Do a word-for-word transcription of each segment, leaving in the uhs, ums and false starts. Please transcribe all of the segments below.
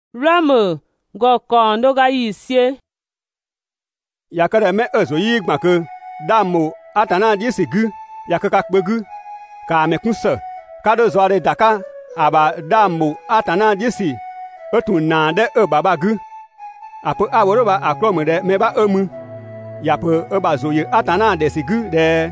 Rame go kondo ga yisie. Yakare me ezo yi gbake damo atana disigu yakaka kpegu ka me kunse kado zoare daka aba damo atana disi otu nande e babagu apo aworo ba akromede me ba emu yapo e ba zoye atana desigu de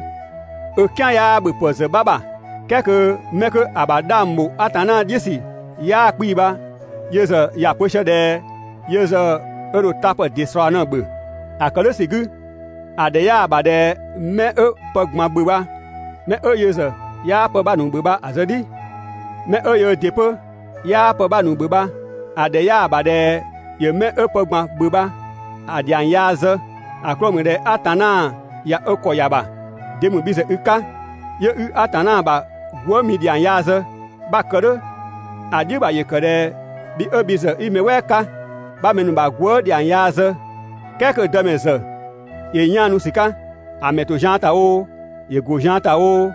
e kyan ya be pose baba keke meke aba damo atana disi ya kpiba yeza yapo shede yeza ero tapa disra na be akale sigu adeya abade me e pogma buba me e yeza ya po ba nu buba azadi me e yo depo ya po ba nu buba adeya abade ye me e pogma buba adian yaze akromede atana ya oko yaba demu bize uka ye u atana ba gwo midian yaze bakere adiba ye kere bi obize imeweka ba menu ba gwo dian yaze keke demeze ye nyanu sika ameto janta o ye go janta o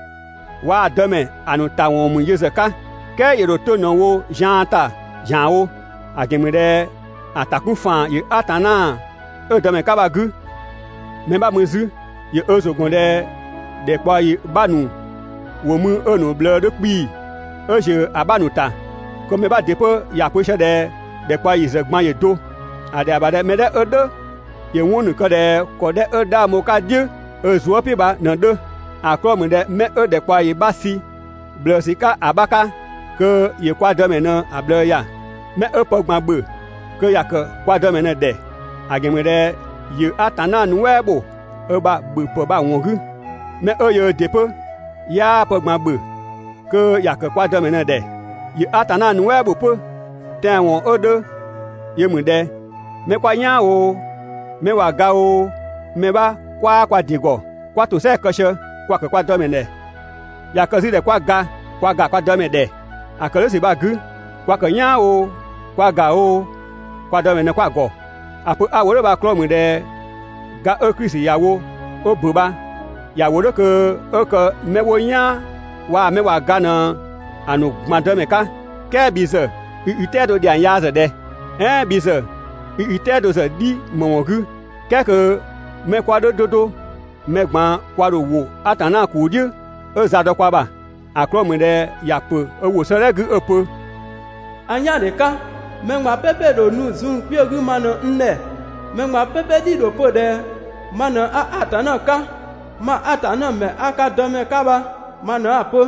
wa deme anu ta won mu yezeka ke ye roto no wo janta jan o agemede ataku fan ye atana e deme kabagu memba mezu ye ozogonde de kwa ye banu wo mu enu ble de pi e je abanuta ko meba depo ya poche de de kwa ye zegban ye do ade abade mede odo ye wonu kode kode eda mo ka die ezuo pi ba na de akrom de me e de kwa ye basi blosika abaka ke ye kwa de me na able ya me e pogma gbe ke ya ke kwa de me na de ageme de ye atana nu webo e ba gbe po ba wongu me e ye depo ya pogma gbe ke ya ke kwa de me na de ye atana nu webo po ten won odo ye mu de me kwa nya o me wa ga o me ba kwa kwa digo kwa to se koshe kwa ke kwa domene ya kazi de kwa ga kwa ga kwa domene akale si ba gu kwa ke nya o kwa ga o kwa domene kwa go apo aworo ba kro mu de ga o krisi yawo o buba yawo de ke o ke me wo nya wa me wa ga na anu ma domeka ke bize ite do dia yaze de eh bize ite do se di momogu keke me kwado dodo me gban kwado wo atana kudi e zado kwaba akromede yapo e wo seregu epo anya deka me gba pepe do nu zun piogu mano nne me gba pepe di do pode mano a atana ka ma atana me aka dome kaba mano apo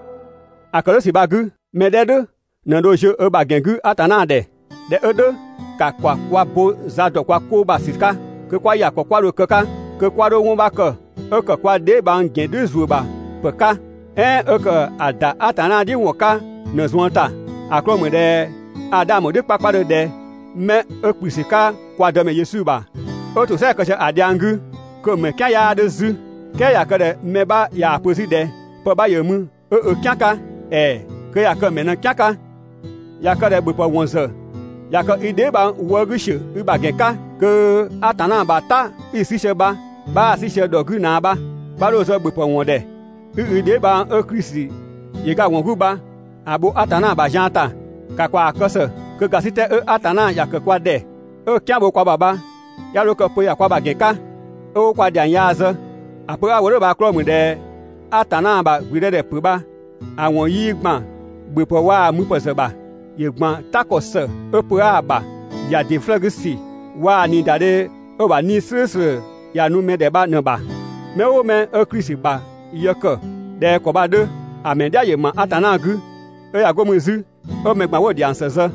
akolo si bagu mededo na dojo e bagengu atana de de edo ka kwa kwa bo zado kwa ko basika ke kwa ya kwa ro kaka ke kwa ro won ba ko e ko kwa de ba ngen de zuba peka e e ko ada atana di won ka na zwanta akromo de adam de papa de me e pisika kwa de me yesu ba o to se ko se adiangu ko me kan ya de zu ke ya ko de me ba ya posi de po ba yemu e e kaka e ke ya ko me na kaka ya ko de bu po won se ya ko ide ba wogishe uba geka ke atana bata isise ba ba sise dogu na ba ba lo so gbepo won de ide ba e Kristi ye ga won gu ba abo atana ba janta ka kwa akose ke gasite e atana ya ke kwa de e kyan bo kwa baba ya lo ko po ya kwa ba geka o kwa dan yaze apo aworo ba kro mu de atana ba gwire de pe ba awon yi gban gbepo wa mu pose ba ye gban takose e po aba ya de flagisi wa ni dade o ba ni sese ya nu me de ba na ba me o me e Kristi ba ye ko de ko ba de amen dia ye ma atana gu e ya go mu zu o me gba wo di anseze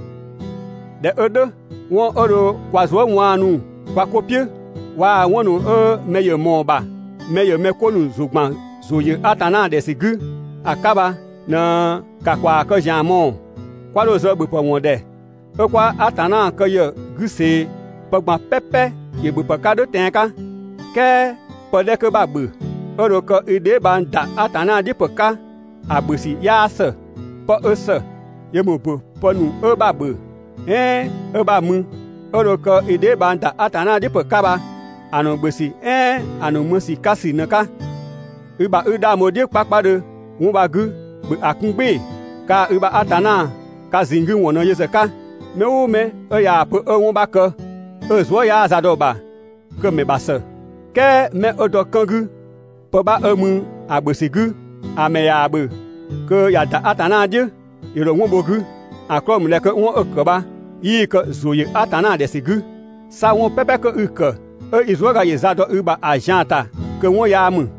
de odo won oro kwazo won anu kwa kopie wa won nu e me ye mo ba me ye me ko nu zugban zo ye atana de sigu akaba na ka kwa ko jamo kwa lo zo gbepo won de e kwa atana ko ye guse pogba pepe ye bu pakado tenka ke pode ke babu oro ko ide banda atana di peka abusi ya se po ese ye mobo ponu e babu eh e ba mu oro ko ide banda atana di peka ba anu busi eh anu musi kasi naka uba uda modi pakpado won bagu bu akungbe ka uba atana ka zingu wona yeseka me u me e ya pe e won ba ke e zo ya za do ba ke me ba se ke me e do kan gu pe ba e mu a be si gu a me ya be ke ya da atana je i ro won bo gu a kro mu le ke won e ke ba yi ke zo ye atana de si gu sa won pepe ke u ke e i zo ga ye za do u ba a janta ke won ya mu